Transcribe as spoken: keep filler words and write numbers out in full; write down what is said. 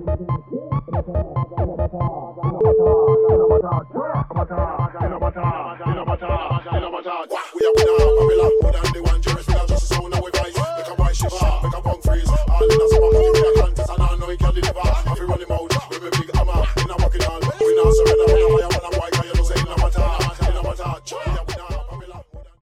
Make a punk freeze, all in a summer, make a contest, and I know he can deliver. If you run him out, with me big